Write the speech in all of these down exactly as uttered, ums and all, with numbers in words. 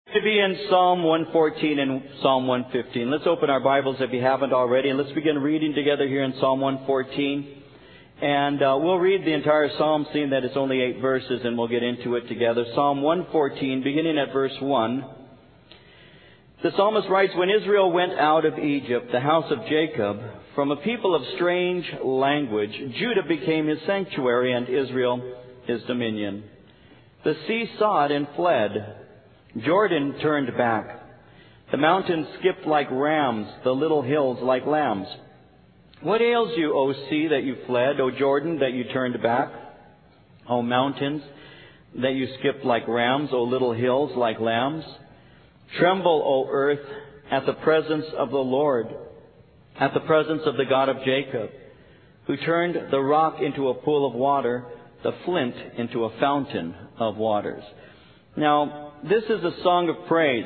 To be in Psalm one fourteen and Psalm one fifteen. Let's open our Bibles if you haven't already, and let's begin reading together here in Psalm one fourteen. And uh, we'll read the entire Psalm, seeing that it's only eight verses, and we'll get into it together. Psalm one fourteen, beginning at verse one. The psalmist writes, "When Israel went out of Egypt, the house of Jacob, from a people of strange language, Judah became his sanctuary, and Israel his dominion. The sea saw it and fled. Jordan turned back. The mountains skipped like rams, the little hills like lambs. What ails you, O sea, that you fled, O Jordan, that you turned back? O mountains, that you skipped like rams, O little hills like lambs? Tremble, O earth, at the presence of the Lord, at the presence of the God of Jacob, who turned the rock into a pool of water, the flint into a fountain of waters." Now, this is a song of praise.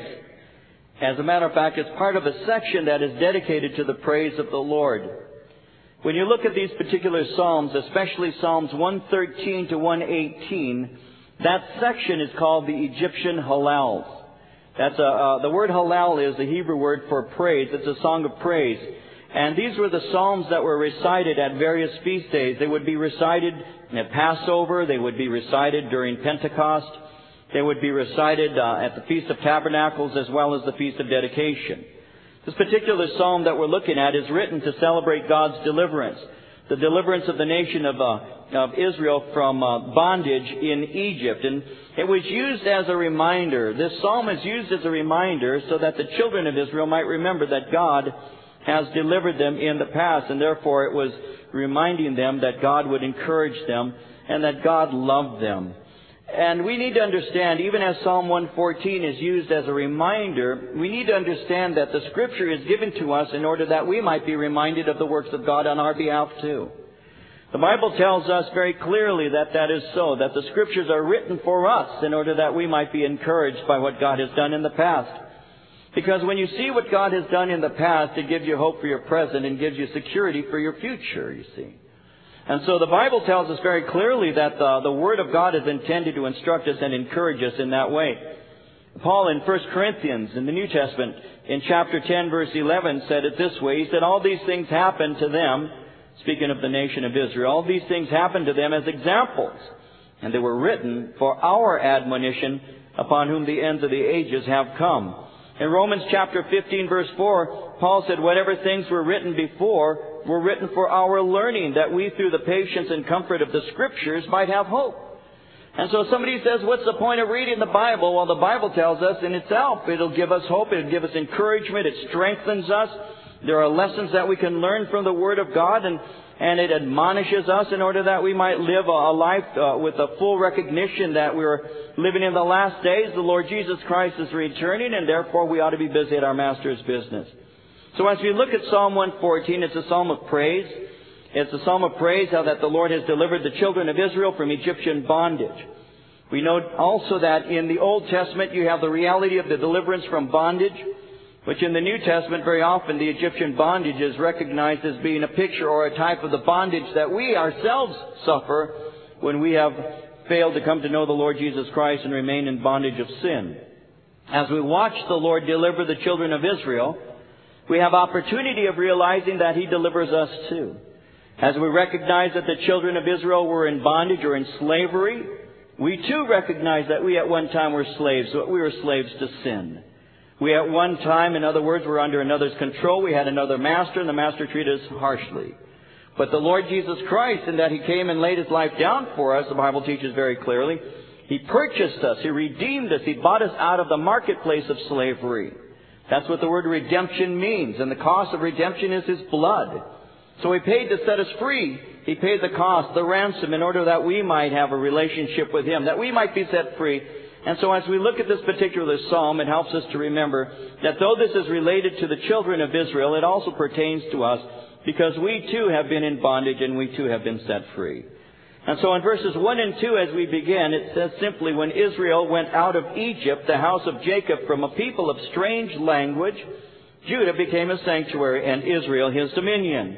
As a matter of fact, it's part of a section that is dedicated to the praise of the Lord. When you look at these particular psalms, especially Psalms one thirteen to one eighteen, that section is called the Egyptian Hallels. That's a, uh, the word Hallel is the Hebrew word for praise. It's a song of praise. And these were the psalms that were recited at various feast days. They would be recited at Passover. They would be recited during Pentecost. They would be recited uh, at the Feast of Tabernacles as well as the Feast of Dedication. This particular psalm that we're looking at is written to celebrate God's deliverance, the deliverance of the nation of, uh, of Israel from uh, bondage in Egypt. And it was used as a reminder. This psalm is used as a reminder so that the children of Israel might remember that God has delivered them in the past, and therefore it was reminding them that God would encourage them and that God loved them. And we need to understand, even as Psalm one fourteen is used as a reminder, we need to understand that the Scripture is given to us in order that we might be reminded of the works of God on our behalf too. The Bible tells us very clearly that that is so, that the Scriptures are written for us in order that we might be encouraged by what God has done in the past. Because when you see what God has done in the past, it gives you hope for your present and gives you security for your future, you see. And so the Bible tells us very clearly that the, the Word of God is intended to instruct us and encourage us in that way. Paul in First Corinthians in the New Testament in chapter ten verse eleven said it this way. He said, "All these things happened to them," speaking of the nation of Israel, "all these things happened to them as examples, and they were written for our admonition, upon whom the ends of the ages have come." In Romans chapter fifteen verse four, Paul said, "Whatever things were written before were written for our learning, that we through the patience and comfort of the Scriptures might have hope." And so somebody says, what's the point of reading the Bible? Well, the Bible tells us in itself, it'll give us hope, it'll give us encouragement, it strengthens us. There are lessons that we can learn from the Word of God, and, and it admonishes us in order that we might live a, a life uh, with a full recognition that we're living in the last days. The Lord Jesus Christ is returning, and therefore we ought to be busy at our Master's business. So as we look at Psalm one fourteen, it's a psalm of praise. It's a psalm of praise how that the Lord has delivered the children of Israel from Egyptian bondage. We note also that in the Old Testament you have the reality of the deliverance from bondage, which in the New Testament very often the Egyptian bondage is recognized as being a picture or a type of the bondage that we ourselves suffer when we have failed to come to know the Lord Jesus Christ and remain in bondage of sin. As we watch the Lord deliver the children of Israel, we have opportunity of realizing that He delivers us too. As we recognize that the children of Israel were in bondage or in slavery, we too recognize that we at one time were slaves, but we were slaves to sin. We at one time, in other words, were under another's control. We had another master, and the master treated us harshly. But the Lord Jesus Christ, in that He came and laid His life down for us, the Bible teaches very clearly, He purchased us, He redeemed us, He bought us out of the marketplace of slavery. That's what the word redemption means. And the cost of redemption is His blood. So He paid to set us free. He paid the cost, the ransom, in order that we might have a relationship with Him, that we might be set free. And so as we look at this particular psalm, it helps us to remember that though this is related to the children of Israel, it also pertains to us because we too have been in bondage and we too have been set free. And so in verses one and two as we begin, it says simply, "When Israel went out of Egypt, the house of Jacob, from a people of strange language, Judah became a sanctuary, and Israel His dominion."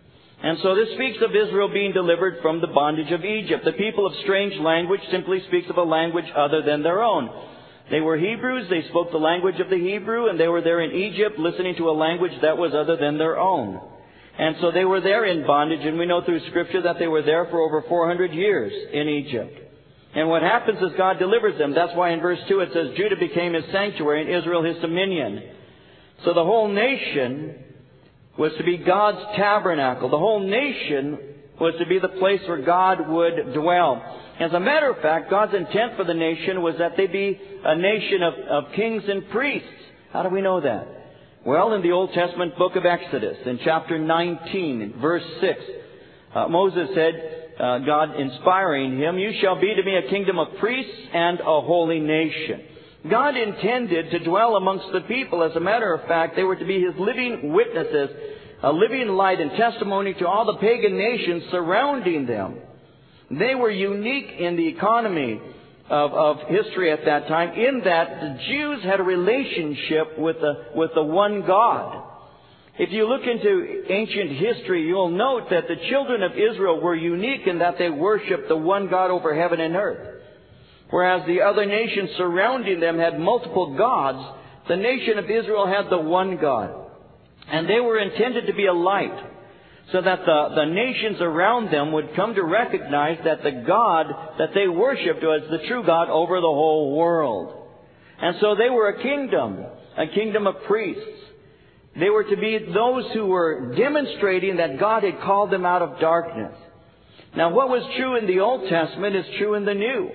And so this speaks of Israel being delivered from the bondage of Egypt. The people of strange language simply speaks of a language other than their own. They were Hebrews, they spoke the language of the Hebrew, and they were there in Egypt listening to a language that was other than their own. And so they were there in bondage, and we know through Scripture that they were there for over four hundred years in Egypt. And what happens is God delivers them. That's why in verse two it says, Judah became his sanctuary and Israel his dominion. So the whole nation was to be God's tabernacle. The whole nation was to be the place where God would dwell. As a matter of fact, God's intent for the nation was that they be a nation of, of kings and priests. How do we know that? Well, in the Old Testament book of Exodus, in chapter nineteen, verse six, uh, Moses said, uh, God inspiring him, "You shall be to me a kingdom of priests and a holy nation." God intended to dwell amongst the people. As a matter of fact, they were to be His living witnesses, a living light and testimony to all the pagan nations surrounding them. They were unique in the economy of, of history at that time, in that the Jews had a relationship with the, with the one God. If you look into ancient history, you'll note that the children of Israel were unique in that they worshiped the one God over heaven and earth. Whereas the other nations surrounding them had multiple gods, the nation of Israel had the one God. And they were intended to be a light, so that the, the nations around them would come to recognize that the God that they worshipped was the true God over the whole world. And so they were a kingdom, a kingdom of priests. They were to be those who were demonstrating that God had called them out of darkness. Now, what was true in the Old Testament is true in the New.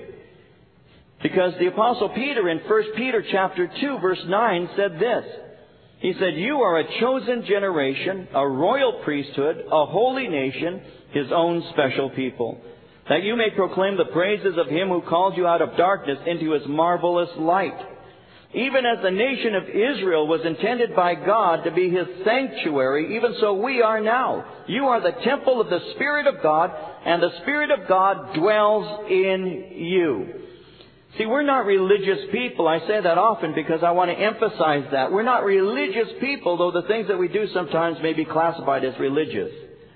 Because the Apostle Peter in First Peter chapter two, verse nine said this. He said, "You are a chosen generation, a royal priesthood, a holy nation, His own special people, that you may proclaim the praises of Him who called you out of darkness into His marvelous light." Even as the nation of Israel was intended by God to be His sanctuary, even so we are now. You are the temple of the Spirit of God, and the Spirit of God dwells in you. See, we're not religious people. I say that often because I want to emphasize that. We're not religious people, though the things that we do sometimes may be classified as religious.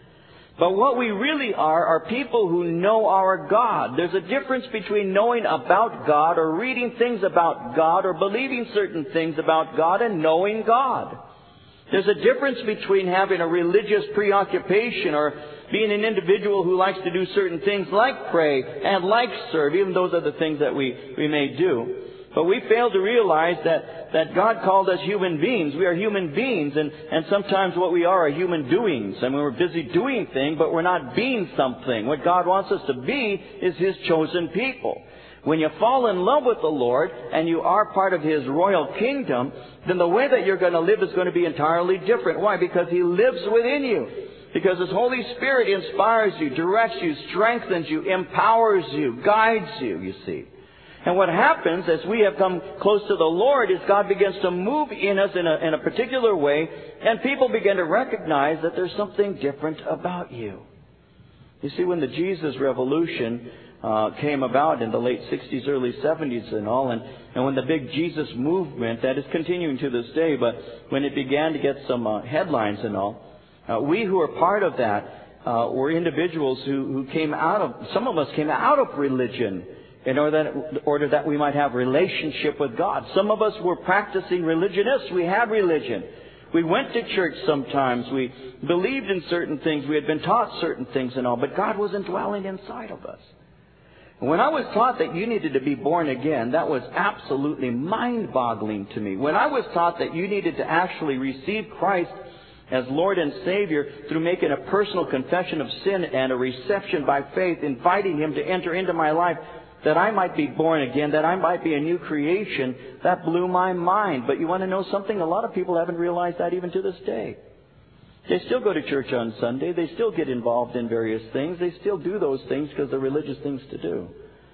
But what we really are are people who know our God. There's a difference between knowing about God or reading things about God or believing certain things about God and knowing God. There's a difference between having a religious preoccupation or being an individual who likes to do certain things like pray and like serve. Even those are the things that we, we may do. But we fail to realize that, that God called us human beings. We are human beings, and, and sometimes what we are are human doings. I mean, we're busy doing things, but we're not being something. What God wants us to be is His chosen people. When you fall in love with the Lord and you are part of His royal kingdom, then the way that you're going to live is going to be entirely different. Why? Because He lives within you. Because His Holy Spirit inspires you, directs you, strengthens you, empowers you, guides you, you see. And what happens as we have come close to the Lord is God begins to move in us in a, in a particular way, and people begin to recognize that there's something different about you. You see, when the Jesus Revolution uh, came about in the late sixties, early seventies and all, and, and when the big Jesus movement, that is continuing to this day, but when it began to get some uh, headlines and all, uh, we who are part of that uh, were individuals who, who came out of, some of us came out of religion, in order that, order that we might have relationship with God. Some of us were practicing religionists. We had religion. We went to church sometimes. We believed in certain things. We had been taught certain things and all. But God wasn't dwelling inside of us. And when I was taught that you needed to be born again, that was absolutely mind-boggling to me. When I was taught that you needed to actually receive Christ as Lord and Savior through making a personal confession of sin and a reception by faith, inviting Him to enter into my life, that I might be born again, that I might be a new creation, that blew my mind. But you want to know something? A lot of people haven't realized that even to this day. They still go to church on Sunday. They still get involved in various things. They still do those things because they're religious things to do.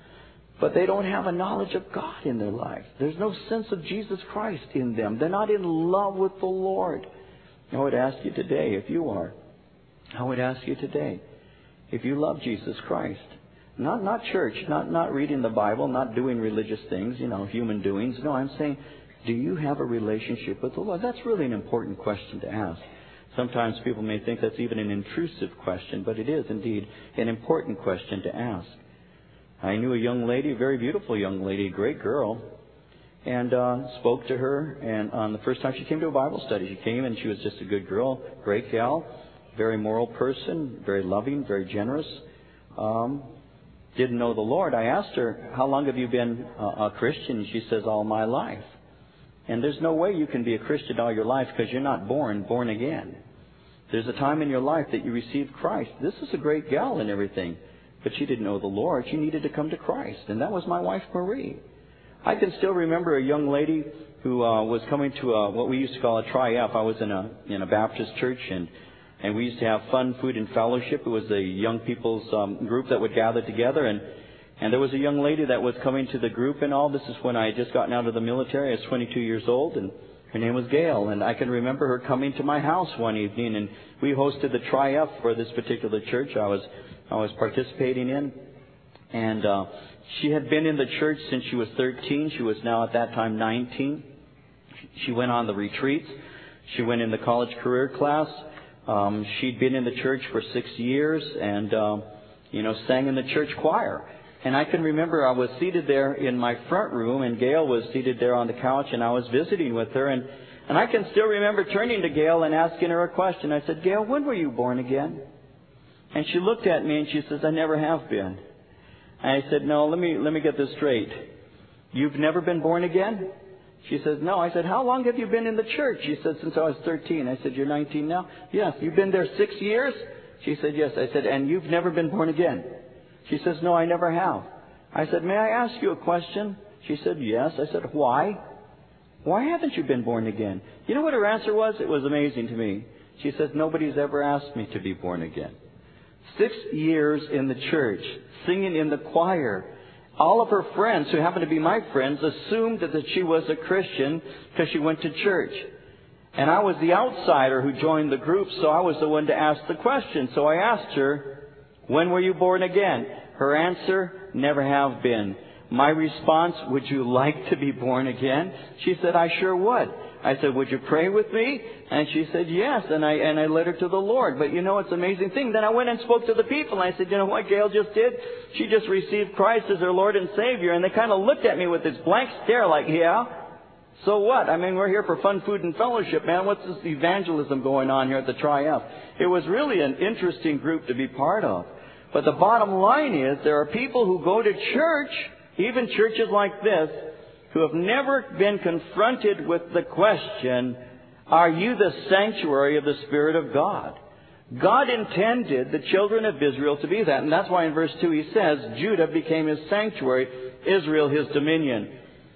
But they don't have a knowledge of God in their life. There's no sense of Jesus Christ in them. They're not in love with the Lord. I would ask you today, if you are, I would ask you today, if you love Jesus Christ, Not not church, not, not reading the Bible, not doing religious things, you know, human doings. No, I'm saying, do you have a relationship with the Lord? That's really an important question to ask. Sometimes people may think that's even an intrusive question, but it is indeed an important question to ask. I knew a young lady, a very beautiful young lady, a great girl, and uh, spoke to her. And on the first time she came to a Bible study, she came and she was just a good girl, great gal, very moral person, very loving, very generous. Um, didn't know the Lord. I asked her, how long have you been uh, a Christian? And she says, all my life. And there's no way you can be a Christian all your life because you're not born, born again. There's a time in your life that you received Christ. This is a great gal and everything. But she didn't know the Lord. She needed to come to Christ. And that was my wife, Marie. I can still remember a young lady who uh, was coming to a, what we used to call a tri-F. I was in a in a Baptist church, and and we used to have fun, food, and fellowship. It was a young people's um, group that would gather together, and and there was a young lady that was coming to the group and all. This is when I had just gotten out of the military. I was twenty-two years old, and her name was Gail. And I can remember her coming to my house one evening, and we hosted the tri-F for this particular church I was I was participating in. And uh, she had been in the church since she was thirteen. She was now at that time nineteen. She went on the retreats. She went in the college career class. Um, she'd been in the church for six years and, uh, you know, sang in the church choir. And I can remember I was seated there in my front room, and Gail was seated there on the couch, and I was visiting with her. And, and I can still remember turning to Gail and asking her a question. I said, Gail, when were you born again? And she looked at me and she says, I never have been. And I said, no, let me let me get this straight. You've never been born again? She says, no. I said, how long have you been in the church? She said, since I was thirteen. I said, you're nineteen now? Yes. You've been there six years? She said, yes. I said, and you've never been born again? She says, no, I never have. I said, may I ask you a question? She said, yes. I said, why? Why haven't you been born again? You know what her answer was? It was amazing to me. She says, nobody's ever asked me to be born again. Six years in the church, singing in the choir. All of her friends, who happened to be my friends, assumed that she was a Christian because she went to church. And I was the outsider who joined the group, so I was the one to ask the question. So I asked her, when were you born again? Her answer, never have been. My response, would you like to be born again? She said, I sure would. I said, would you pray with me? And she said, yes. And I and I led her to the Lord. But you know, it's an amazing thing. Then I went and spoke to the people. And I said, you know what Gail just did? She just received Christ as her Lord and Savior. And they kind of looked at me with this blank stare like, yeah, so what? I mean, we're here for fun, food, and fellowship, man. What's this evangelism going on here at the tri-F? It was really an interesting group to be part of. But the bottom line is, there are people who go to church, even churches like this, who have never been confronted with the question, are you the sanctuary of the Spirit of God? God intended the children of Israel to be that. And that's why in verse two he says, Judah became his sanctuary, Israel his dominion.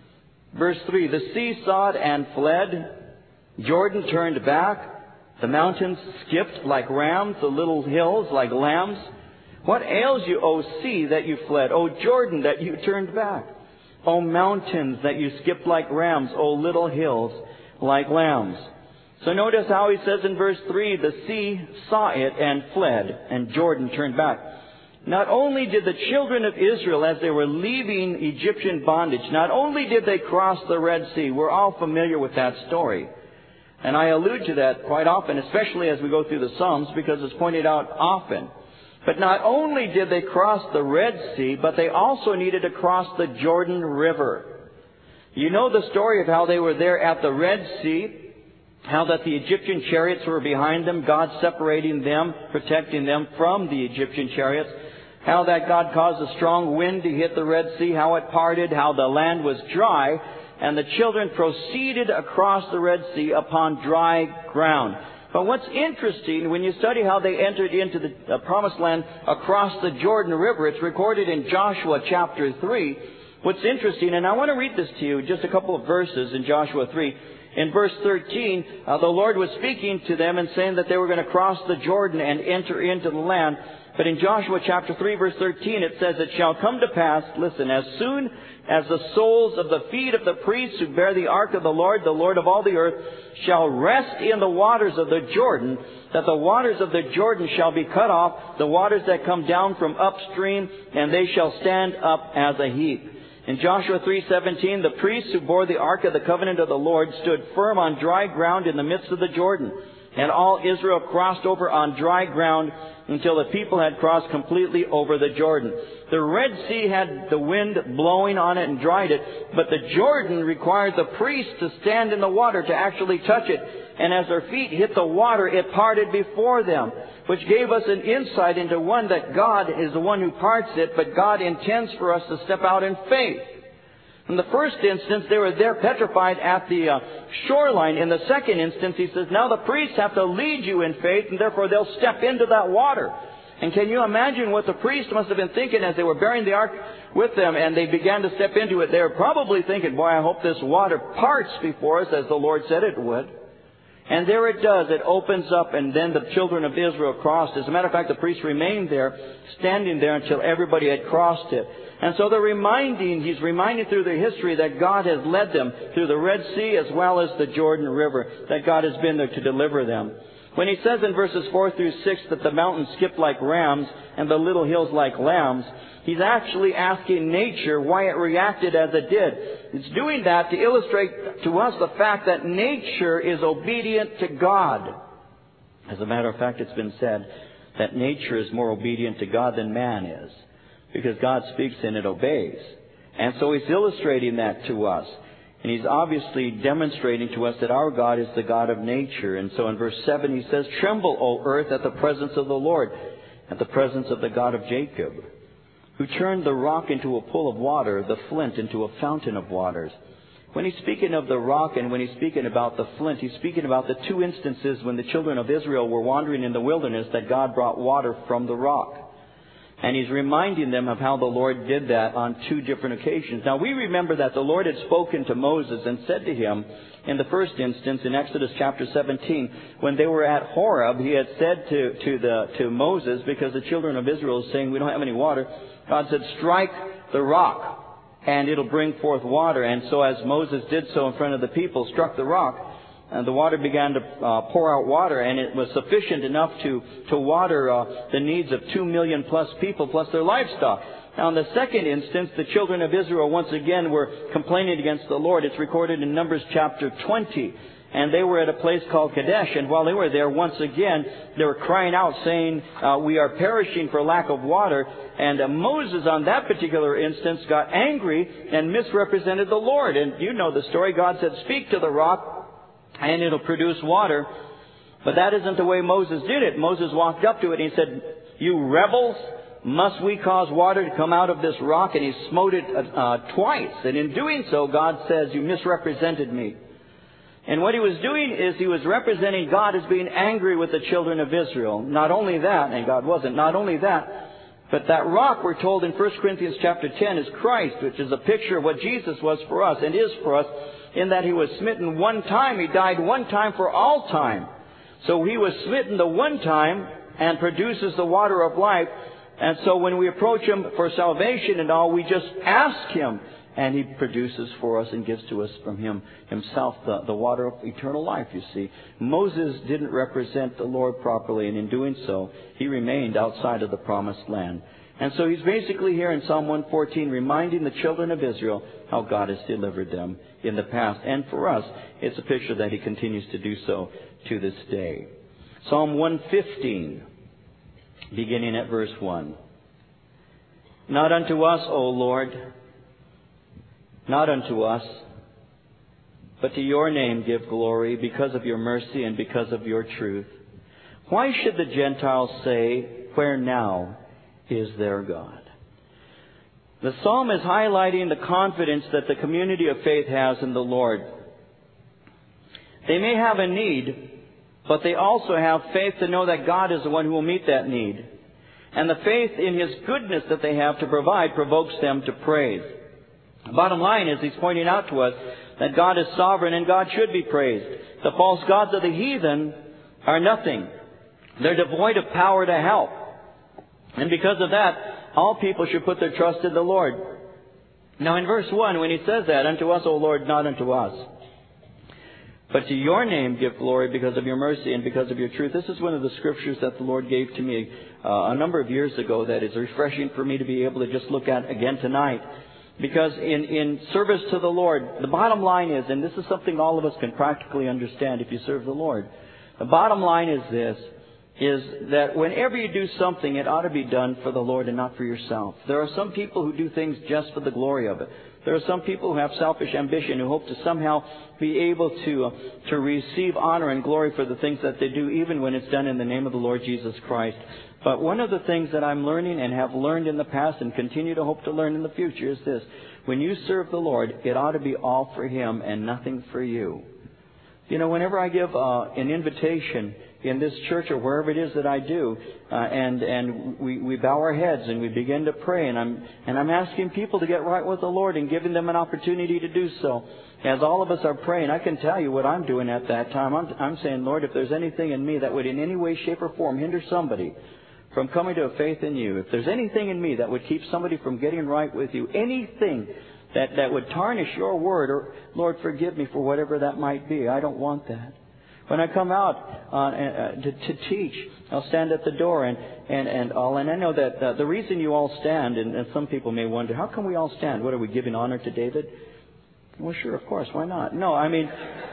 Verse three, the sea saw it and fled. Jordan turned back. The mountains skipped like rams, the little hills like lambs. What ails you, O sea, that you fled? O Jordan, that you turned back? O mountains, that you skipped like rams? O little hills, like lambs? So notice how he says in verse three, the sea saw it and fled, and Jordan turned back. Not only did the children of Israel, as they were leaving Egyptian bondage, not only did they cross the Red Sea, we're all familiar with that story. And I allude to that quite often, especially as we go through the Psalms, because it's pointed out often. But not only did they cross the Red Sea, but they also needed to cross the Jordan River. You know the story of how they were there at the Red Sea, how that the Egyptian chariots were behind them, God separating them, protecting them from the Egyptian chariots, how that God caused a strong wind to hit the Red Sea, how it parted, how the land was dry, and the children proceeded across the Red Sea upon dry ground. But what's interesting, when you study how they entered into the uh, Promised Land across the Jordan River, it's recorded in Joshua chapter three. What's interesting, and I want to read this to you, just a couple of verses in Joshua three. In verse thirteen, uh, the Lord was speaking to them and saying that they were going to cross the Jordan and enter into the land. But in Joshua chapter three, verse thirteen, it says, it shall come to pass, listen, as soon as the soles of the feet of the priests who bear the ark of the Lord, the Lord of all the earth, shall rest in the waters of the Jordan, that the waters of the Jordan shall be cut off, the waters that come down from upstream, and they shall stand up as a heap. In Joshua three seventeen, the priests who bore the ark of the covenant of the Lord stood firm on dry ground in the midst of the Jordan. And all Israel crossed over on dry ground until the people had crossed completely over the Jordan. The Red Sea had the wind blowing on it and dried it, but the Jordan required the priests to stand in the water to actually touch it. And as their feet hit the water, it parted before them, which gave us an insight into one, that God is the one who parts it, but God intends for us to step out in faith. In the first instance, they were there petrified at the uh, shoreline. In the second instance, he says, now the priests have to lead you in faith, and therefore they'll step into that water. And can you imagine what the priests must have been thinking as they were bearing the ark with them and they began to step into it? They were probably thinking, boy, I hope this water parts before us as the Lord said it would. And there it does. It opens up, and then the children of Israel crossed. As a matter of fact, the priests remained there, standing there until everybody had crossed it. And so they're reminding, he's reminding through their history that God has led them through the Red Sea as well as the Jordan River, that God has been there to deliver them. When he says in verses four through six that the mountains skipped like rams and the little hills like lambs, he's actually asking nature why it reacted as it did. It's doing that to illustrate to us the fact that nature is obedient to God. As a matter of fact, it's been said that nature is more obedient to God than man is, because God speaks and it obeys. And so he's illustrating that to us. And he's obviously demonstrating to us that our God is the God of nature. And so in verse seven he says, tremble, O earth, at the presence of the Lord, at the presence of the God of Jacob, who turned the rock into a pool of water, the flint into a fountain of waters. When he's speaking of the rock and when he's speaking about the flint, he's speaking about the two instances when the children of Israel were wandering in the wilderness that God brought water from the rock. And he's reminding them of how the Lord did that on two different occasions. Now we remember that the Lord had spoken to Moses and said to him in the first instance in Exodus chapter seventeen, when they were at Horeb, he had said to, to, the, to Moses, because the children of Israel were saying, we don't have any water, God said, strike the rock and it'll bring forth water. And so as Moses did so in front of the people, struck the rock, and the water began to uh, pour out water, and it was sufficient enough to, to water uh, the needs of two million plus people, plus their livestock. Now in the second instance, the children of Israel once again were complaining against the Lord. It's recorded in Numbers chapter twenty. And they were at a place called Kadesh, and while they were there, once again, they were crying out, saying, uh, we are perishing for lack of water. And uh, Moses, on that particular instance, got angry and misrepresented the Lord. And you know the story. God said, speak to the rock, and it'll produce water. But that isn't the way Moses did it. Moses walked up to it and he said, you rebels, must we cause water to come out of this rock? And he smote it uh, twice. And in doing so, God says, you misrepresented me. And what he was doing is he was representing God as being angry with the children of Israel. Not only that, and God wasn't, not only that, but that rock, we're told in First Corinthians chapter ten, is Christ, which is a picture of what Jesus was for us and is for us, in that he was smitten one time. He died one time for all time. So he was smitten the one time and produces the water of life. And so when we approach him for salvation and all, we just ask him, and he produces for us and gives to us from him himself the, the water of eternal life, you see. Moses didn't represent the Lord properly, and in doing so, he remained outside of the promised land. And so he's basically here in Psalm one fourteen reminding the children of Israel how God has delivered them in the past. And for us, it's a picture that he continues to do so to this day. Psalm one fifteen, beginning at verse one. Not unto us, O Lord, not unto us, but to your name give glory, because of your mercy and because of your truth. Why should the Gentiles say, where now is their God? The psalm is highlighting the confidence that the community of faith has in the Lord. They may have a need, but they also have faith to know that God is the one who will meet that need. And the faith in his goodness that they have to provide provokes them to praise. The bottom line is, he's pointing out to us that God is sovereign and God should be praised. The false gods of the heathen are nothing. They're devoid of power to help. And because of that, all people should put their trust in the Lord. Now in verse one, when he says that, unto us, O Lord, not unto us, but to your name give glory because of your mercy and because of your truth. This is one of the scriptures that the Lord gave to me uh, a number of years ago that is refreshing for me to be able to just look at again tonight. Because in, in service to the Lord, the bottom line is, and this is something all of us can practically understand if you serve the Lord, The bottom line is this, is that whenever you do something, it ought to be done for the Lord and not for yourself. There are some people who do things just for the glory of it. There are some people who have selfish ambition who hope to somehow be able to uh, to receive honor and glory for the things that they do, even when it's done in the name of the Lord Jesus Christ. But one of the things that I'm learning and have learned in the past and continue to hope to learn in the future is this. When you serve the Lord, it ought to be all for Him and nothing for you. You know, whenever I give uh, an invitation in this church or wherever it is that I do, uh, and and we, we bow our heads and we begin to pray, and I'm and I'm asking people to get right with the Lord and giving them an opportunity to do so. As all of us are praying, I can tell you what I'm doing at that time. I'm, I'm saying, Lord, if there's anything in me that would in any way, shape, or form hinder somebody from coming to a faith in you, if there's anything in me that would keep somebody from getting right with you, anything that, that would tarnish your word, or Lord, forgive me for whatever that might be, I don't want that. When I come out uh, uh, to, to teach, I'll stand at the door and, and, and all. And I know that uh, the reason you all stand, and, and some people may wonder, how come we all stand? What, are we giving honor to David? Well, sure, of course. Why not? No, I mean,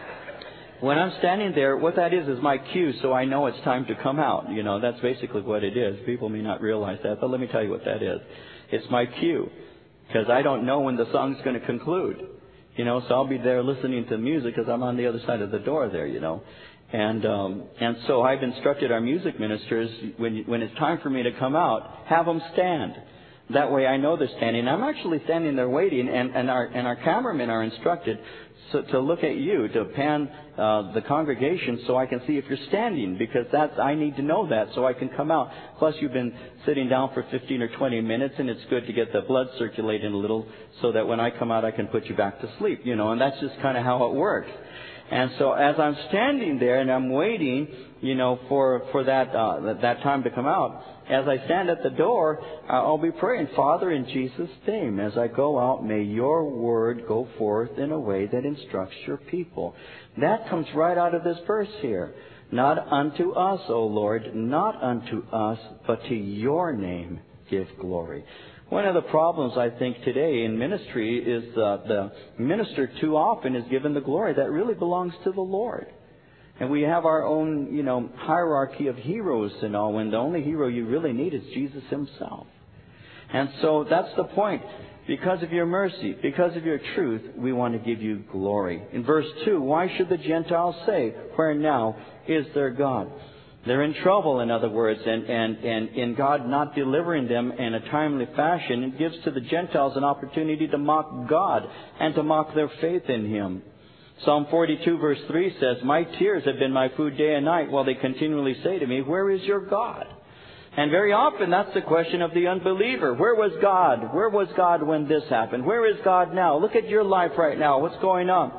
when I'm standing there, what that is is my cue, so I know it's time to come out. You know, that's basically what it is. People may not realize that, but let me tell you what that is. It's my cue, because I don't know when the song's going to conclude. You know, so I'll be there listening to music because I'm on the other side of the door there, you know. And um, and so I've instructed our music ministers, when when it's time for me to come out, have them stand. That way I know they're standing. I'm actually standing there waiting, and, and our and our cameramen are instructed so, to look at you, to pan uh, the congregation so I can see if you're standing, because that's, I need to know that so I can come out. Plus you've been sitting down for fifteen or twenty minutes, and it's good to get the blood circulating a little so that when I come out I can put you back to sleep, you know, and that's just kind of how it works. And so as I'm standing there and I'm waiting, you know, for, for that, uh, that time to come out, as I stand at the door, uh, I'll be praying, Father, in Jesus' name, as I go out, may your word go forth in a way that instructs your people. That comes right out of this verse here. Not unto us, O Lord, not unto us, but to your name give glory. One of the problems, I think, today in ministry is uh, the minister too often is given the glory that really belongs to the Lord. And we have our own, you know, hierarchy of heroes and all, when the only hero you really need is Jesus Himself. And so that's the point. Because of your mercy, because of your truth, we want to give you glory. In verse two, why should the Gentiles say, where now is their God? They're in trouble, in other words, and, and, and in God not delivering them in a timely fashion, it gives to the Gentiles an opportunity to mock God and to mock their faith in Him. Psalm forty-two verse three says, my tears have been my food day and night, while they continually say to me, where is your God? And very often that's the question of the unbeliever. Where was God? Where was God when this happened? Where is God now? Look at your life right now. What's going on?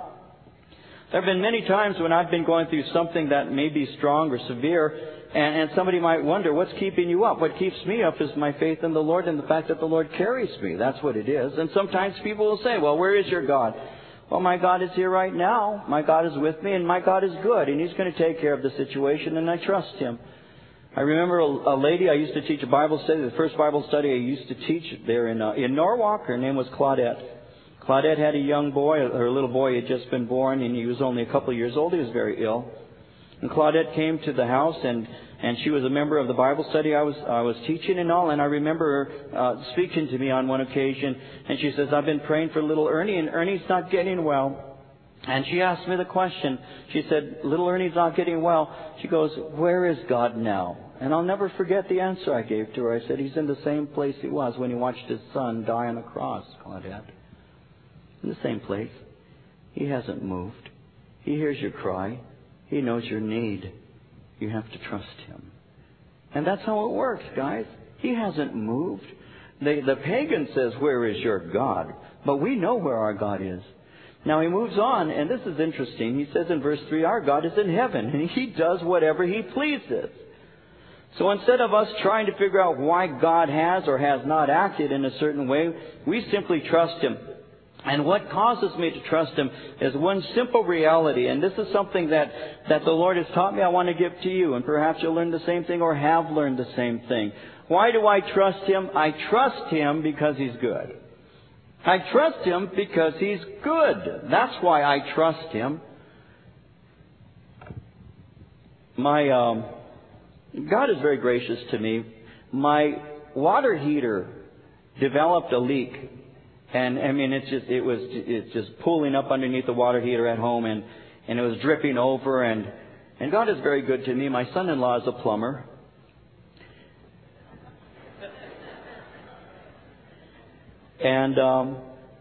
There have been many times when I've been going through something that may be strong or severe, and, and somebody might wonder, what's keeping you up? What keeps me up is my faith in the Lord and the fact that the Lord carries me. That's what it is. And sometimes people will say, well, where is your God? Well, my God is here right now. My God is with me, and my God is good, and He's going to take care of the situation, and I trust Him. I remember a, a lady I used to teach a Bible study, the first Bible study I used to teach there in, uh, in Norwalk. Her name was Claudette. Claudette had a young boy, her little boy had just been born, and he was only a couple of years old. He was very ill. And Claudette came to the house, and, and she was a member of the Bible study I was I was teaching and all. And I remember her uh, speaking to me on one occasion, and she says, I've been praying for little Ernie, and Ernie's not getting well. And she asked me the question. She said, little Ernie's not getting well. She goes, where is God now? And I'll never forget the answer I gave to her. I said, He's in the same place He was when He watched His son die on a cross, Claudette. In the same place. He hasn't moved. He hears your cry. He knows your need. You have to trust Him. And that's how it works, guys. He hasn't moved. The, the pagan says, where is your God? But we know where our God is. Now he moves on, and this is interesting. He says in verse three, our God is in heaven, and He does whatever He pleases. So instead of us trying to figure out why God has or has not acted in a certain way, we simply trust Him. And what causes me to trust Him is one simple reality. And this is something that, that the Lord has taught me I want to give to you. And perhaps you'll learn the same thing or have learned the same thing. Why do I trust Him? I trust Him because He's good. I trust Him because He's good. That's why I trust Him. My um, God is very gracious to me. My water heater developed a leak, and I mean it's just it was it's just pooling up underneath the water heater at home, and and it was dripping over, and and God is very good to me. My son-in-law is a plumber. And um,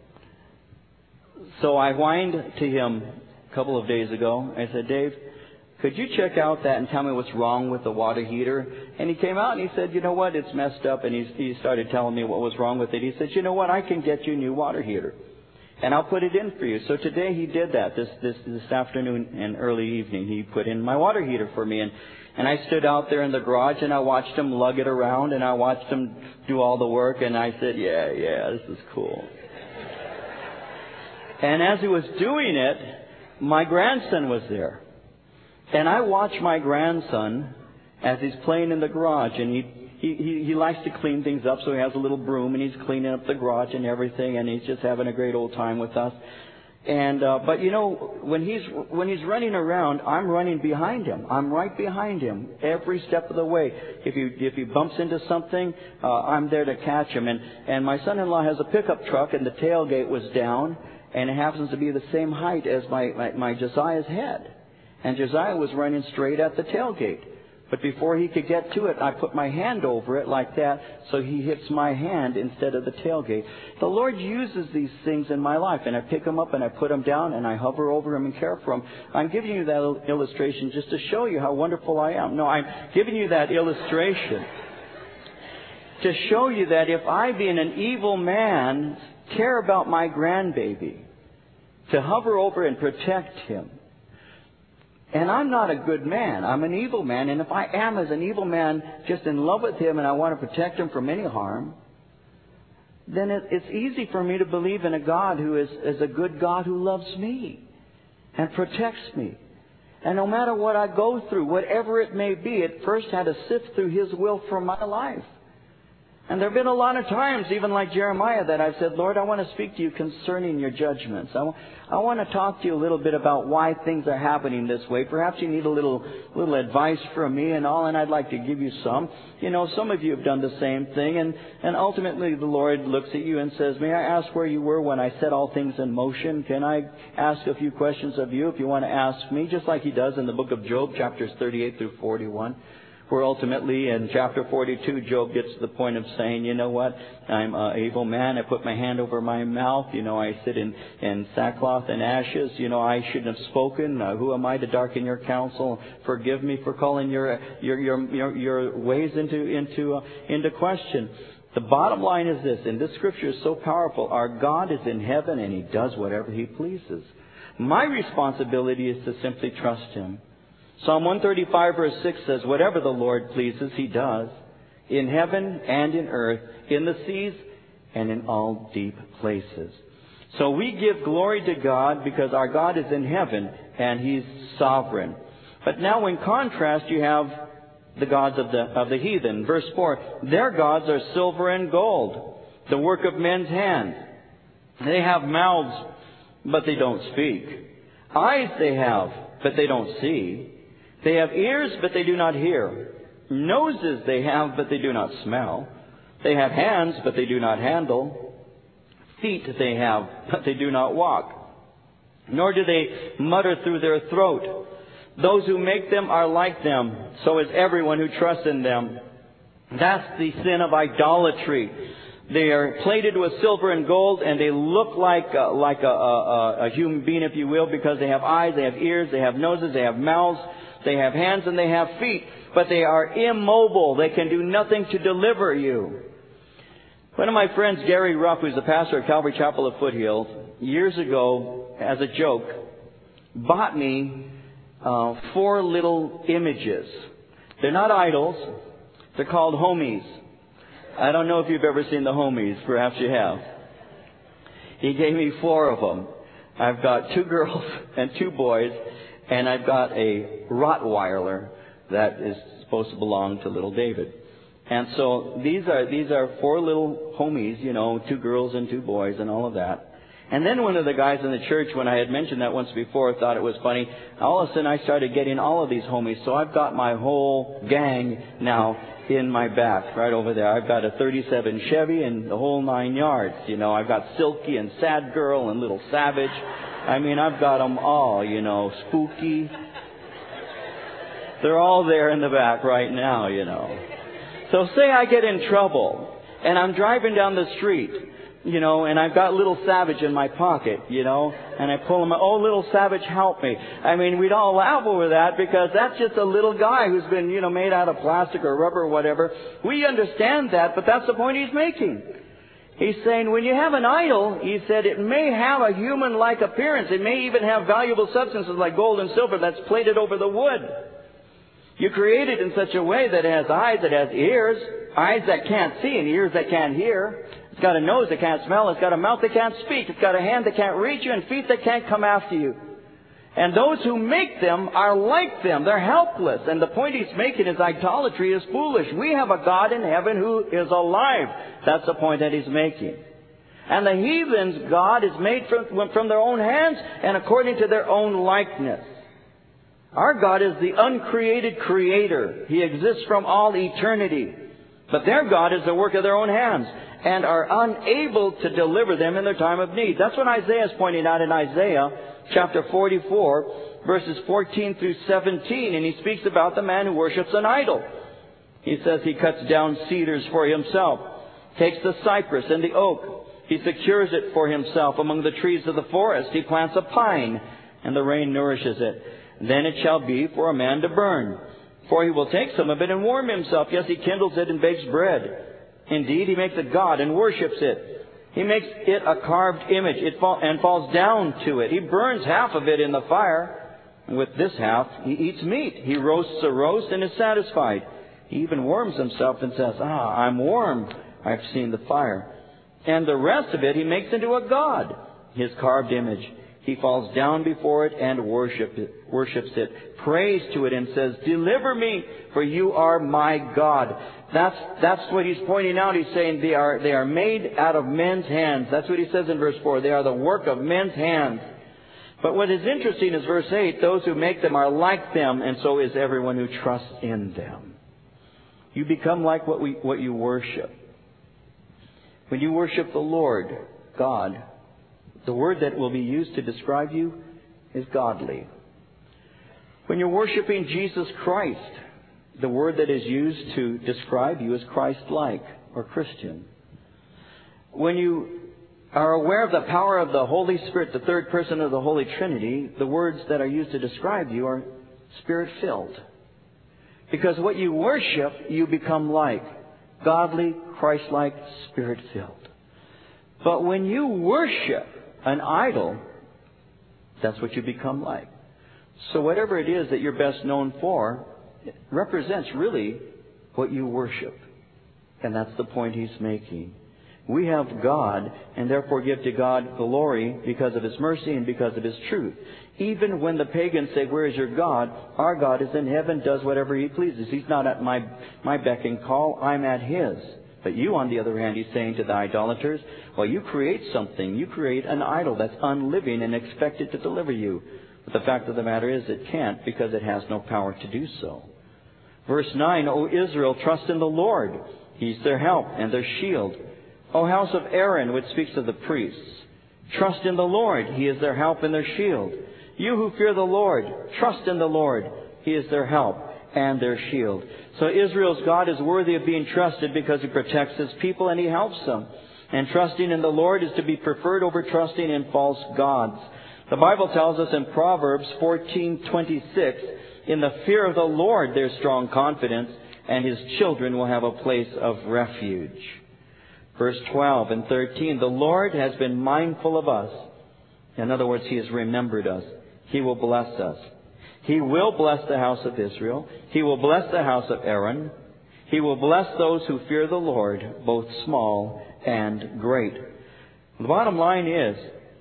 so I whined to him a couple of days ago. I said, Dave, could you check out that and tell me what's wrong with the water heater? And he came out and he said, you know what, it's messed up. And he, he started telling me what was wrong with it. He said, you know what, I can get you a new water heater. And I'll put it in for you. So today he did that. This this this afternoon and early evening, he put in my water heater for me. And, and I stood out there in the garage and I watched him lug it around and I watched him do all the work. And I said, yeah, yeah, this is cool. And as he was doing it, my grandson was there. And I watched my grandson as he's playing in the garage. And he, he, he, he likes to clean things up, so he has a little broom and he's cleaning up the garage and everything. And he's just having a great old time with us. And uh, but you know, when he's when he's running around, I'm running behind him. I'm right behind him every step of the way. If he if he bumps into something, uh, I'm there to catch him. And and my son-in-law has a pickup truck, and the tailgate was down, and it happens to be the same height as my my, my Josiah's head. And Josiah was running straight at the tailgate. But before he could get to it, I put my hand over it like that, so he hits my hand instead of the tailgate. The Lord uses these things in my life, and I pick them up and I put them down and I hover over them and care for them. I'm giving you that illustration just to show you how wonderful I am. No, I'm giving you that illustration to show you that if I, being an evil man, care about my grandbaby, to hover over and protect him. And I'm not a good man. I'm an evil man. And if I am, as an evil man, just in love with him and I want to protect him from any harm, then it, it's easy for me to believe in a God who is, is a good God who loves me and protects me. And no matter what I go through, whatever it may be, it first had to sift through His will for my life. And there have been a lot of times, even like Jeremiah, that I've said, Lord, I want to speak to you concerning your judgments. I, w- I want to talk to you a little bit about why things are happening this way. Perhaps you need a little little advice from me and all, and I'd like to give you some. You know, some of you have done the same thing, and, and ultimately the Lord looks at you and says, may I ask where you were when I set all things in motion? Can I ask a few questions of you if you want to ask me, just like He does in the book of Job, chapters thirty-eight through forty-one. Where ultimately in chapter forty-two, Job gets to the point of saying, you know what, I'm an evil man. I put my hand over my mouth. You know, I sit in, in sackcloth and ashes. You know, I shouldn't have spoken. Uh, who am I to darken your counsel? Forgive me for calling your your your your, your ways into into uh, into question. The bottom line is this, and this scripture is so powerful. Our God is in heaven and He does whatever He pleases. My responsibility is to simply trust Him. Psalm one thirty-five verse six says, whatever the Lord pleases, He does, in heaven and in earth, in the seas and in all deep places. So we give glory to God because our God is in heaven and He's sovereign. But now in contrast, you have the gods of the, of the heathen. Verse four, their gods are silver and gold, the work of men's hands. They have mouths, but they don't speak. Eyes they have, but they don't see. They have ears, but they do not hear. Noses they have, but they do not smell. They have hands, but they do not handle. Feet they have, but they do not walk. Nor do they mutter through their throat. Those who make them are like them. So is everyone who trusts in them. That's the sin of idolatry. They are plated with silver and gold, and they look like uh, like a, a, a human being, if you will, because they have eyes, they have ears, they have noses, they have mouths. They have hands and they have feet, but they are immobile. They can do nothing to deliver you. One of my friends, Gary Ruff, who's the pastor of Calvary Chapel of Foothills, years ago, as a joke, bought me uh, four little images. They're not idols. They're called homies. I don't know if you've ever seen the homies. Perhaps you have. He gave me four of them. I've got two girls and two boys. And I've got a Rottweiler that is supposed to belong to little David. And so these are these are four little homies, you know, two girls and two boys and all of that. And then one of the guys in the church, when I had mentioned that once before, thought it was funny. All of a sudden I started getting all of these homies. So I've got my whole gang now in my back, right over there. I've got a thirty-seven Chevy and the whole nine yards. You know, I've got Silky and Sad Girl and Little Savage. I mean, I've got them all, you know, Spooky. They're all there in the back right now, you know. So say I get in trouble and I'm driving down the street, you know, and I've got Little Savage in my pocket, you know, and I pull him out, oh, Little Savage, help me. I mean, we'd all laugh over that because that's just a little guy who's been, you know, made out of plastic or rubber or whatever. We understand that, but that's the point he's making. He's saying when you have an idol, he said, it may have a human-like appearance. It may even have valuable substances like gold and silver that's plated over the wood. You create it in such a way that it has eyes, it has ears, eyes that can't see and ears that can't hear. It's got a nose that can't smell. It's got a mouth that can't speak. It's got a hand that can't reach you and feet that can't come after you. And those who make them are like them. They're helpless. And the point he's making is idolatry is foolish. We have a God in heaven who is alive. That's the point that he's making. And the heathens' God is made from, from their own hands and according to their own likeness. Our God is the uncreated creator. He exists from all eternity. But their God is the work of their own hands and are unable to deliver them in their time of need. That's what Isaiah is pointing out in Isaiah chapter forty-four, verses fourteen through seventeen. And he speaks about the man who worships an idol. He says he cuts down cedars for himself, takes the cypress and the oak. He secures it for himself among the trees of the forest. He plants a pine, and the rain nourishes it. Then it shall be for a man to burn. For he will take some of it and warm himself. Yes, he kindles it and bakes bread. Indeed, he makes a god and worships it. He makes it a carved image it fall, and falls down to it. He burns half of it in the fire. And with this half, he eats meat. He roasts a roast and is satisfied. He even warms himself and says, ah, I'm warm. I've seen the fire. And the rest of it he makes into a god, his carved image. He falls down before it and worship it, worships it, prays to it and says, deliver me, for you are my God. That's, that's what he's pointing out. He's saying they are, they are made out of men's hands. That's what he says in verse four. They are the work of men's hands. But what is interesting is verse eight. Those who make them are like them, and so is everyone who trusts in them. You become like what we, what you worship. When you worship the Lord, God, the word that will be used to describe you is godly. When you're worshiping Jesus Christ, the word that is used to describe you is Christ-like or Christian. When you are aware of the power of the Holy Spirit, the third person of the Holy Trinity, the words that are used to describe you are Spirit-filled. Because what you worship, you become like. Godly, Christ-like, Spirit-filled. But when you worship an idol, that's what you become like. So whatever it is that you're best known for, it represents really what you worship. And that's the point he's making. We have God, and therefore give to God glory because of his mercy and because of his truth. Even when the pagans say, where is your God? Our God is in heaven, does whatever he pleases. He's not at my, my beck and call, I'm at his. But you, on the other hand, he's saying to the idolaters, well, you create something. You create an idol that's unliving and expect it to deliver you. But the fact of the matter is it can't because it has no power to do so. Verse nine, O Israel, trust in the Lord. He's their help and their shield. O house of Aaron, which speaks of the priests, trust in the Lord. He is their help and their shield. You who fear the Lord, trust in the Lord. He is their help and their shield. So Israel's God is worthy of being trusted because he protects his people and he helps them. And trusting in the Lord is to be preferred over trusting in false gods. The Bible tells us in Proverbs fourteen twenty-six, in the fear of the Lord there's strong confidence, and his children will have a place of refuge. Verse twelve and thirteen, the Lord has been mindful of us. In other words, he has remembered us. He will bless us. He will bless the house of Israel. He will bless the house of Aaron. He will bless those who fear the Lord, both small and great. The bottom line is,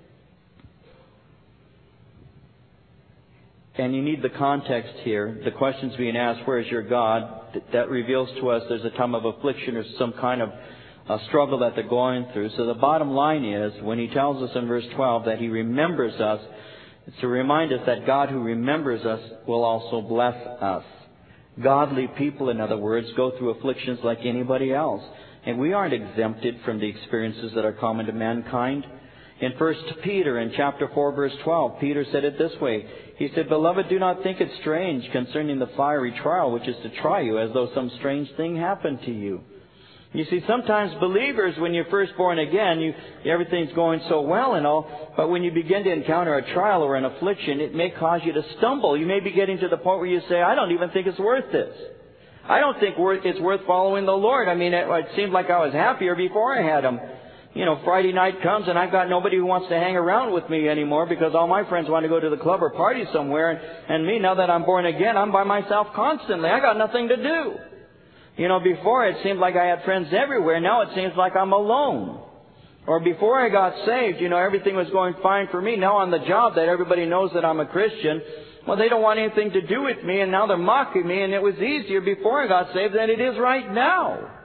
and you need the context here, the question's being asked, where is your God? That reveals to us there's a time of affliction or some kind of uh, struggle that they're going through. So the bottom line is, when He tells us in verse twelve that He remembers us, it's to remind us that God who remembers us will also bless us. Godly people, in other words, go through afflictions like anybody else. And we aren't exempted from the experiences that are common to mankind. In First Peter, in chapter four, verse twelve, Peter said it this way. He said, "Beloved, do not think it strange concerning the fiery trial which is to try you, as though some strange thing happened to you." You see, sometimes believers, when you're first born again, you, everything's going so well and all, but when you begin to encounter a trial or an affliction, it may cause you to stumble. You may be getting to the point where you say, "I don't even think it's worth this. I don't think it's worth following the Lord." I mean, it, it seemed like I was happier before I had Him. You know, Friday night comes and I've got nobody who wants to hang around with me anymore because all my friends want to go to the club or party somewhere. And, and me, now that I'm born again, I'm by myself constantly. I got nothing to do. You know, before it seemed like I had friends everywhere. Now it seems like I'm alone. Or before I got saved, you know, everything was going fine for me. Now on the job that everybody knows that I'm a Christian, well, they don't want anything to do with me, and now they're mocking me, and it was easier before I got saved than it is right now.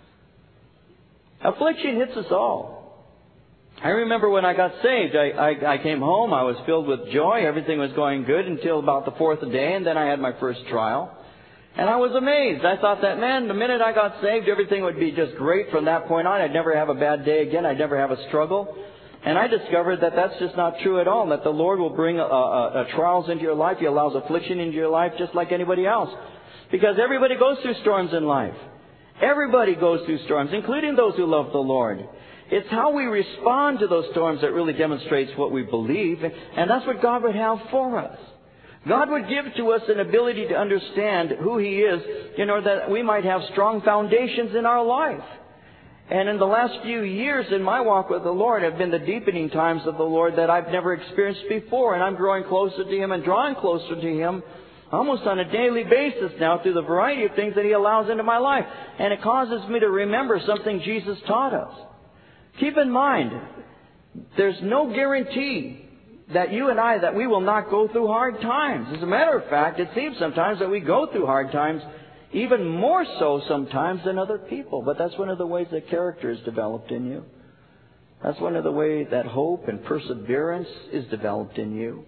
Affliction hits us all. I remember when I got saved, I, I, I came home, I was filled with joy, everything was going good until about the fourth day, and then I had my first trial. And I was amazed. I thought that, man, the minute I got saved, everything would be just great from that point on. I'd never have a bad day again. I'd never have a struggle. And I discovered that that's just not true at all, that the Lord will bring a, a, a trials into your life. He allows affliction into your life just like anybody else. Because everybody goes through storms in life. Everybody goes through storms, including those who love the Lord. It's how we respond to those storms that really demonstrates what we believe. And that's what God would have for us. God would give to us an ability to understand who He is in order that we might have strong foundations in our life. And in the last few years in my walk with the Lord have been the deepening times of the Lord that I've never experienced before. And I'm growing closer to Him and drawing closer to Him almost on a daily basis now through the variety of things that He allows into my life. And it causes me to remember something Jesus taught us. Keep in mind, there's no guarantee that you and I, that we will not go through hard times. As a matter of fact, it seems sometimes that we go through hard times even more so sometimes than other people. But that's one of the ways that character is developed in you. That's one of the ways that hope and perseverance is developed in you.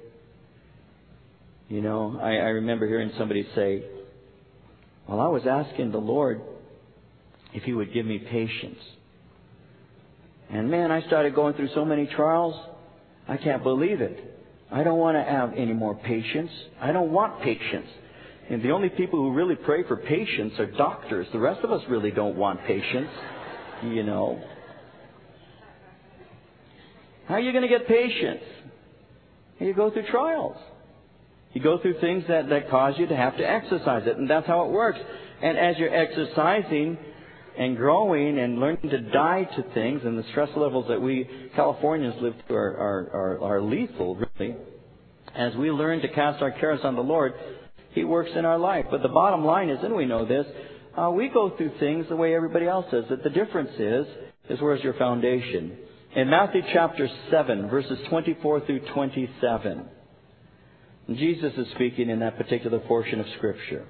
You know, I, I remember hearing somebody say, well, I was asking the Lord if He would give me patience. And man, I started going through so many trials, I can't believe it. I don't want to have any more patience. I don't want patience. And the only people who really pray for patience are doctors. The rest of us really don't want patience, you know. How are you going to get patience? You go through trials. You go through things that, that cause you to have to exercise it. And that's how it works. And as you're exercising and growing and learning to die to things, and the stress levels that we Californians live through are, are, are, are lethal, really. As we learn to cast our cares on the Lord, He works in our life. But the bottom line is, and we know this, uh, we go through things the way everybody else does. That the difference is, is where's your foundation? In Matthew chapter seven, verses twenty-four through twenty-seven, Jesus is speaking in that particular portion of Scripture.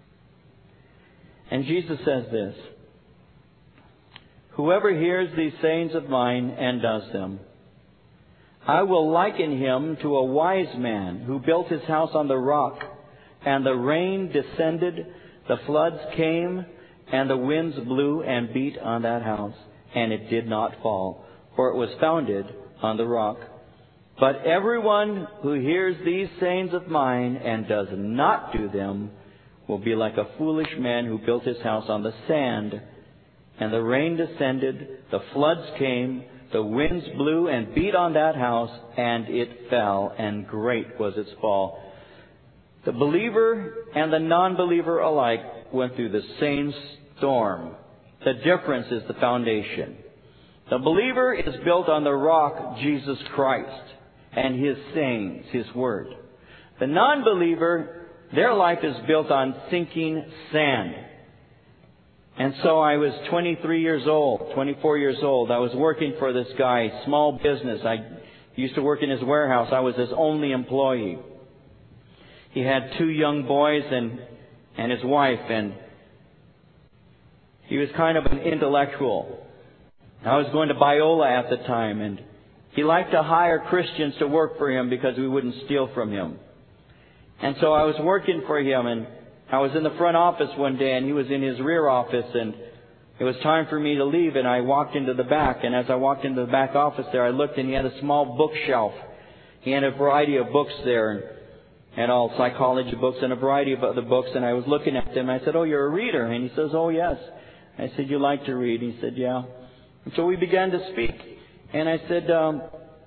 And Jesus says this, "Whoever hears these sayings of mine and does them, I will liken him to a wise man who built his house on the rock, and the rain descended, the floods came, and the winds blew and beat on that house, and it did not fall, for it was founded on the rock. But everyone who hears these sayings of mine and does not do them will be like a foolish man who built his house on the sand. And the rain descended, the floods came, the winds blew and beat on that house, and it fell, and great was its fall." The believer and the non-believer alike went through the same storm. The difference is the foundation. The believer is built on the rock, Jesus Christ, and His sayings, His Word. The non-believer, their life is built on sinking sand. And so I was twenty-three years old, twenty-four years old. I was working for this guy, small business. I used to work in his warehouse. I was his only employee. He had two young boys and, and his wife, and he was kind of an intellectual. I was going to Biola at the time, and he liked to hire Christians to work for him because we wouldn't steal from him. And so I was working for him, and I was in the front office one day, and he was in his rear office, and it was time for me to leave, and I walked into the back. And as I walked into the back office there, I looked, and he had a small bookshelf. He had a variety of books there, and, and all psychology books and a variety of other books. And I was looking at them. I said, "Oh, you're a reader?" And he says, "Oh, yes." I said, "You like to read?" He said, "Yeah." And so we began to speak. And I said, um,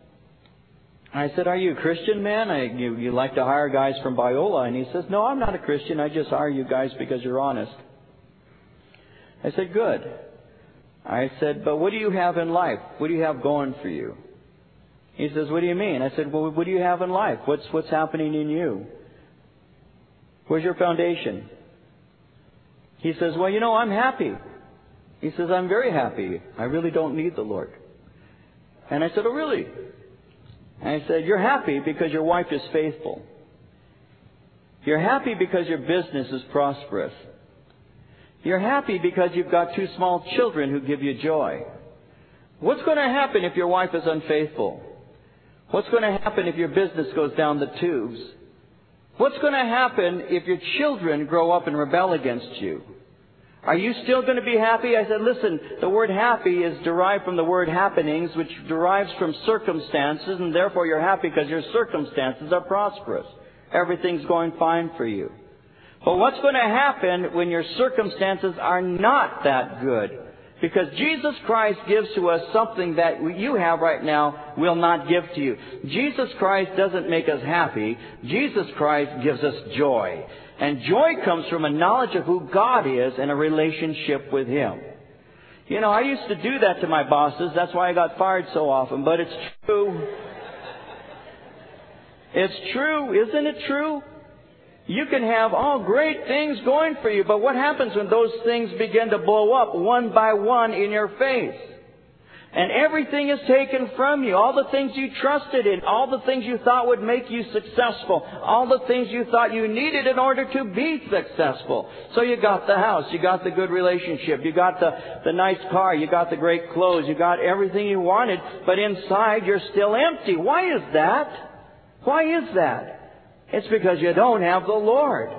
I said, "Are you a Christian, man? I, you, you like to hire guys from Biola?" And he says, "No, I'm not a Christian. I just hire you guys because you're honest." I said, "Good." I said, "But what do you have in life? What do you have going for you?" He says, "What do you mean?" I said, "Well, what do you have in life? What's, what's happening in you? Where's your foundation?" He says, "Well, you know, I'm happy." He says, "I'm very happy. I really don't need the Lord." And I said, "Oh, really?" And I said, "You're happy because your wife is faithful. You're happy because your business is prosperous. You're happy because you've got two small children who give you joy. What's going to happen if your wife is unfaithful? What's going to happen if your business goes down the tubes? What's going to happen if your children grow up and rebel against you? Are you still going to be happy?" I said, "Listen, the word happy is derived from the word happenings, which derives from circumstances, and therefore you're happy because your circumstances are prosperous. Everything's going fine for you. But what's going to happen when your circumstances are not that good? Because Jesus Christ gives to us something that you have right now will not give to you. Jesus Christ doesn't make us happy. Jesus Christ gives us joy. And joy comes from a knowledge of who God is and a relationship with Him." You know, I used to do that to my bosses. That's why I got fired so often. But it's true. It's true. Isn't it true? You can have all great things going for you, but what happens when those things begin to blow up one by one in your face? And everything is taken from you. All the things you trusted in, all the things you thought would make you successful, all the things you thought you needed in order to be successful. So you got the house, you got the good relationship, you got the, the nice car, you got the great clothes, you got everything you wanted, but inside you're still empty. Why is that? Why is that? It's because you don't have the Lord.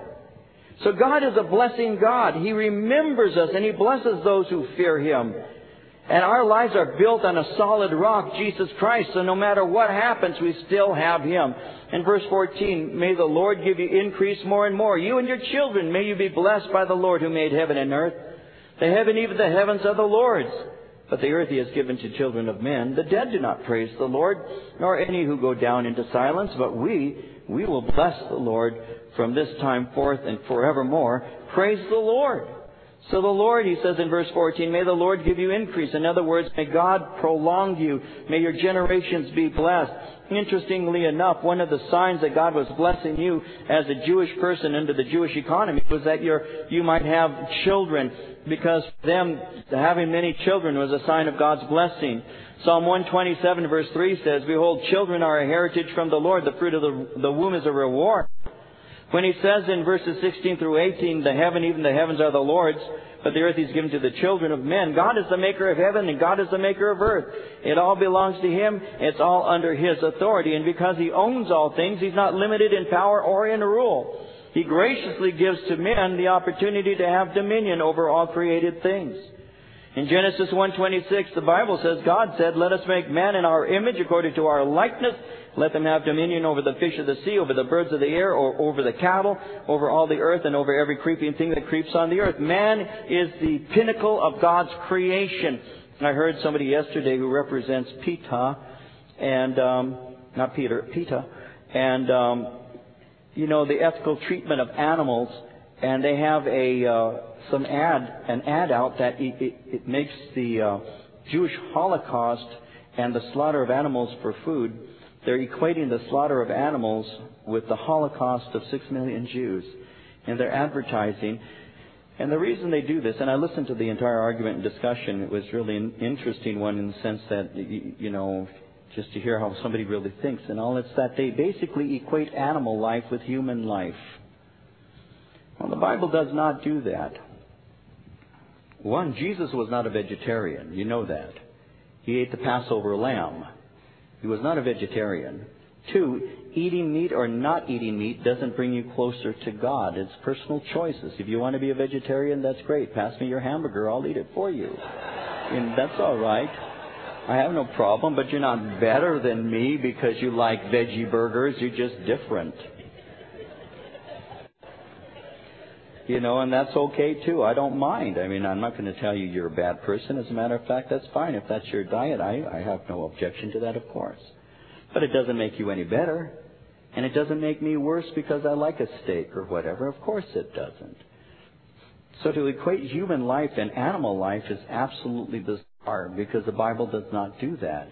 So God is a blessing God. He remembers us and He blesses those who fear Him. And our lives are built on a solid rock, Jesus Christ. So no matter what happens, we still have Him. In verse fourteen, "May the Lord give you increase more and more. You and your children, may you be blessed by the Lord who made heaven and earth. The heaven, even the heavens, are the Lord's. But the earth He has given to children of men. The dead do not praise the Lord, nor any who go down into silence. But we, we will bless the Lord from this time forth and forevermore. Praise the Lord." So the Lord, He says in verse fourteen, may the Lord give you increase. In other words, may God prolong you. May your generations be blessed. Interestingly enough, one of the signs that God was blessing you as a Jewish person under the Jewish economy was that you're, you might have children, because for them, having many children was a sign of God's blessing. Psalm one twenty-seven verse three says, "Behold, children are a heritage from the Lord. The fruit of the, the womb is a reward." When He says in verses sixteen through eighteen, "The heaven, even the heavens, are the Lord's, but the earth He's given to the children of men." God is the maker of heaven and God is the maker of earth. It all belongs to Him. It's all under His authority. And because He owns all things, He's not limited in power or in rule. He graciously gives to men the opportunity to have dominion over all created things. In Genesis one twenty-six, the Bible says, God said, "Let us make man in our image according to our likeness. Let them have dominion over the fish of the sea, over the birds of the air, or over the cattle, over all the earth, and over every creeping thing that creeps on the earth." Man is the pinnacle of God's creation. I heard somebody yesterday who represents PETA, and, um, not Peter, PETA, and, um, you know, the ethical treatment of animals, and they have a, uh, some ad, an ad out that it, it, it makes the uh, Jewish Holocaust and the slaughter of animals for food. They're equating the slaughter of animals with the Holocaust of six million Jews. And they're advertising. And the reason they do this, and I listened to the entire argument and discussion, it was really an interesting one in the sense that, you know, just to hear how somebody really thinks and all, it's that they basically equate animal life with human life. Well, the Bible does not do that. One, Jesus was not a vegetarian. You know that. He ate the Passover lamb. He was not a vegetarian. Two, eating meat or not eating meat doesn't bring you closer to God. It's personal choices. If you want to be a vegetarian, that's great. Pass me your hamburger. I'll eat it for you. And that's all right. I have no problem, but you're not better than me because you like veggie burgers. You're just different. You know, and that's okay too. I don't mind. I mean, I'm not going to tell you you're a bad person. As a matter of fact, that's fine. If that's your diet, I, I have no objection to that, of course. But it doesn't make you any better. And it doesn't make me worse because I like a steak or whatever. Of course it doesn't. So to equate human life and animal life is absolutely bizarre because the Bible does not do that.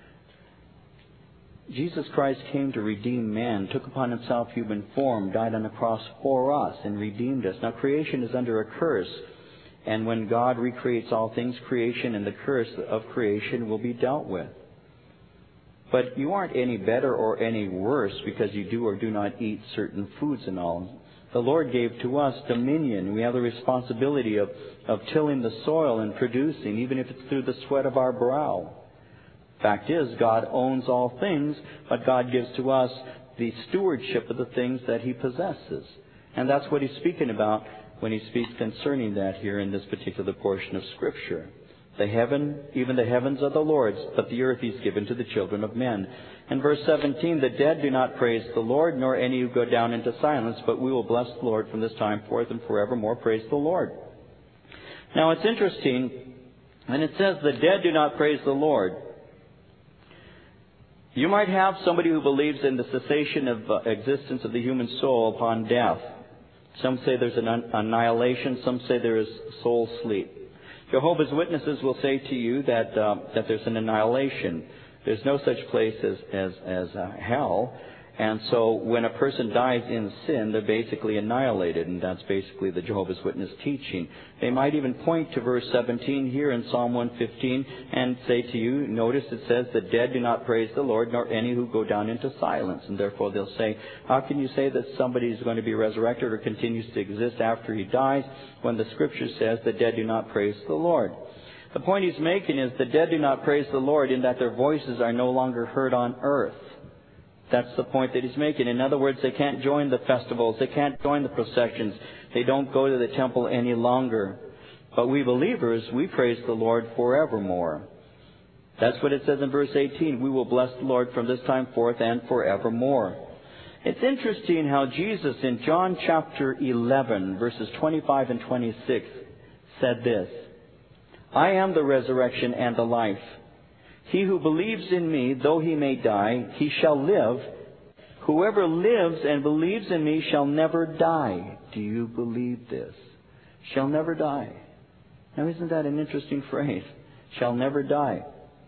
Jesus Christ came to redeem man, took upon himself human form, died on the cross for us, and redeemed us. Now creation is under a curse. And when God recreates all things, creation and the curse of creation will be dealt with. But you aren't any better or any worse because you do or do not eat certain foods and all. The Lord gave to us dominion. We have the responsibility of, of tilling the soil and producing, even if it's through the sweat of our brow. Fact is, God owns all things, but God gives to us the stewardship of the things that He possesses. And that's what He's speaking about when He speaks concerning that here in this particular portion of Scripture. The heaven, even the heavens are the Lord's, but the earth He's given to the children of men. In verse seventeen, the dead do not praise the Lord, nor any who go down into silence, but we will bless the Lord from this time forth and forevermore. Praise the Lord. Now it's interesting, when it says the dead do not praise the Lord, you might have somebody who believes in the cessation of uh, existence of the human soul upon death. Some say there's an un- annihilation. Some say there is soul sleep. Jehovah's Witnesses will say to you that uh, that there's an annihilation. There's no such place as as, as uh, hell. And so when a person dies in sin, they're basically annihilated. And that's basically the Jehovah's Witness teaching. They might even point to verse seventeen here in Psalm one fifteen and say to you, notice it says, the dead do not praise the Lord, nor any who go down into silence. And therefore they'll say, how can you say that somebody is going to be resurrected or continues to exist after he dies when the Scripture says the dead do not praise the Lord? The point he's making is the dead do not praise the Lord in that their voices are no longer heard on earth. That's the point that he's making. In other words, they can't join the festivals. They can't join the processions. They don't go to the temple any longer. But we believers, we praise the Lord forevermore. That's what it says in verse eighteen. We will bless the Lord from this time forth and forevermore. It's interesting how Jesus in John chapter eleven, verses twenty-five and twenty-six, said this, I am the resurrection and the life. He who believes in me, though he may die, he shall live. Whoever lives and believes in me shall never die. Do you believe this? Shall never die. Now isn't that an interesting phrase? Shall never die.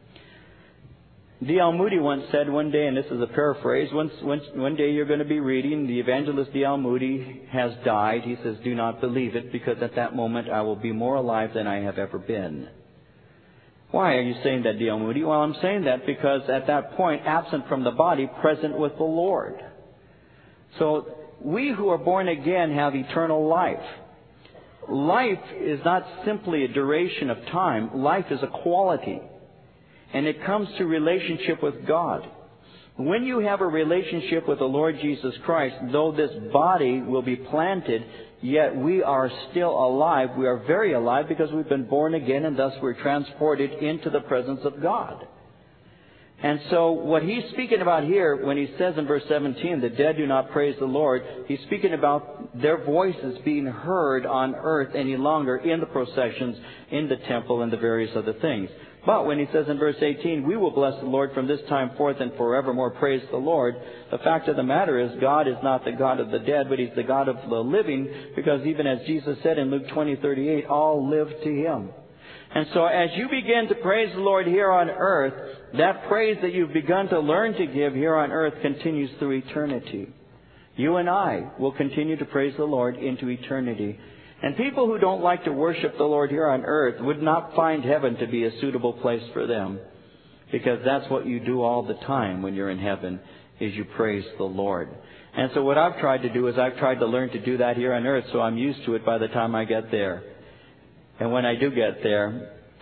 D L Moody once said one day, and this is a paraphrase, once, once, one day you're going to be reading, the evangelist D L Moody has died. He says, do not believe it, because at that moment I will be more alive than I have ever been. Why are you saying that, D L Moody? Well, I'm saying that because at that point, absent from the body, present with the Lord. So we who are born again have eternal life. Life is not simply a duration of time. Life is a quality. And it comes to relationship with God. When you have a relationship with the Lord Jesus Christ, though this body will be planted, yet we are still alive. We are very alive because we've been born again, and thus we're transported into the presence of God. And so what he's speaking about here, when he says in verse seventeen, the dead do not praise the Lord, he's speaking about their voices being heard on earth any longer in the processions, in the temple, and the various other things. But when he says in verse eighteen, we will bless the Lord from this time forth and forevermore, praise the Lord, the fact of the matter is God is not the God of the dead, but He's the God of the living, because even as Jesus said in Luke twenty thirty-eight, all live to Him. And so as you begin to praise the Lord here on earth, that praise that you've begun to learn to give here on earth continues through eternity. You and I will continue to praise the Lord into eternity. And people who don't like to worship the Lord here on earth would not find heaven to be a suitable place for them. Because that's what you do all the time when you're in heaven, is you praise the Lord. And so what I've tried to do is I've tried to learn to do that here on earth, so I'm used to it by the time I get there. And when I do get there,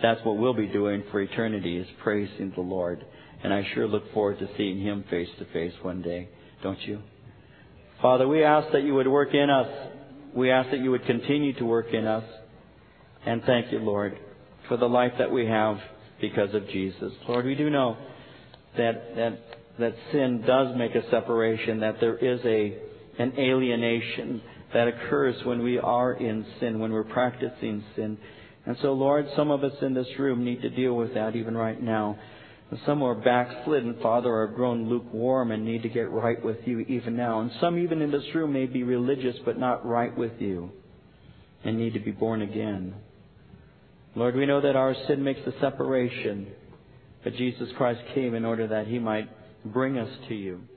that's what we'll be doing for eternity, is praising the Lord. And I sure look forward to seeing Him face to face one day. Don't you? Father, we ask that you would work in us. We ask that you would continue to work in us. And thank you, Lord, for the life that we have because of Jesus. Lord, we do know that that that sin does make a separation, that there is a an alienation that occurs when we are in sin, when we're practicing sin. And so, Lord, some of us in this room need to deal with that even right now. And some are backslidden, Father, or have grown lukewarm and need to get right with you even now. And some even in this room may be religious but not right with you and need to be born again. Lord, we know that our sin makes a separation, but Jesus Christ came in order that He might bring us to you.